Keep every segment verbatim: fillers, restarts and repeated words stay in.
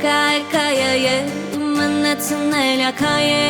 така, яка я є, і мене це не лякає.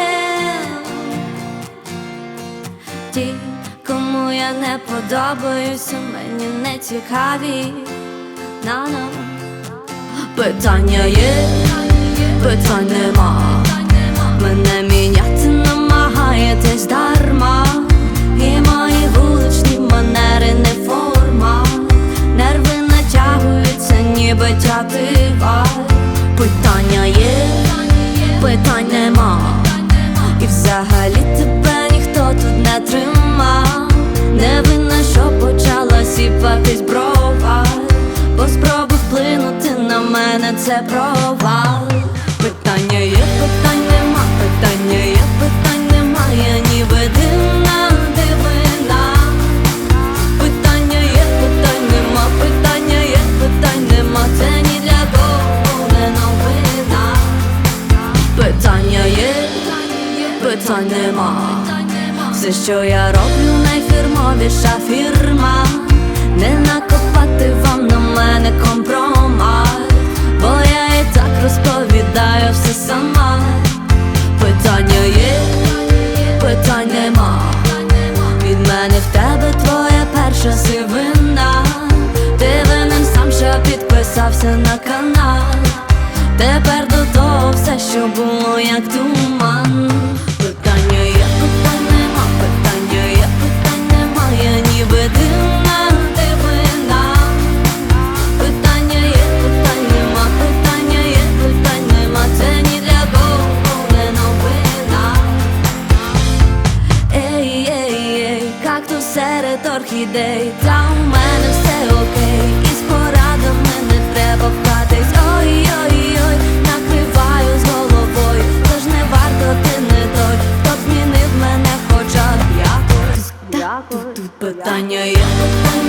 Ті, кому я не подобаюся, мені не цікаві. На-на. Питання є, питань нема. Мене міняти намагаєтесь дарма. І мої вуличні манери не форма. Нерви натягуються, ніби тятива. Питання є, питань нема. І взагалі тебе ніхто тут не трима. Не винна, що почала сіпатись брова, бо спроби вплинути на мене — це провал. Питання є, питань нема, питання є, питань немає, ніби дивна дивина. Питання є, питань нема, питання є, питань нема, це ні для кого не новина. Питання є, питань нема. Все, що я роблю, найфірмовіша фірма. Не накопати вам на мене компромат, бо я і так розповідаю все сама. Питання є, питань нема. Від мене в тебе твоя перша сивина. Ти винен сам, що підписався на канал. Тепер до того все, що було як туман. Питання є, питань нема, питання є, питань немає, ніби дивна дивина. Питання є, питань нема, питання є, питань нема, це ні для кого не новина. Ей, ей, ей, кактус серед орхідей, та у мене все окей, і з порадами не треба вкатись. Ой-ой-ой, накриваю з головою, тож не варто, ти не той, хто б змінив мене хоча б якось. Тут питання є, питання